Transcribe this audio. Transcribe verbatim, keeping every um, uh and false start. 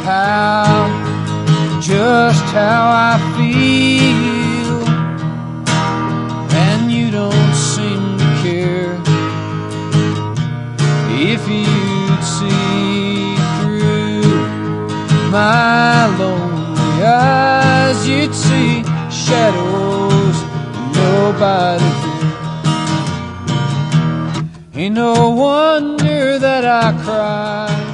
how, just how I feel, and you don't seem to care. If you'd see through my lonely eyes, you'd see shadows nobody fear. Ain't no wonder that I cry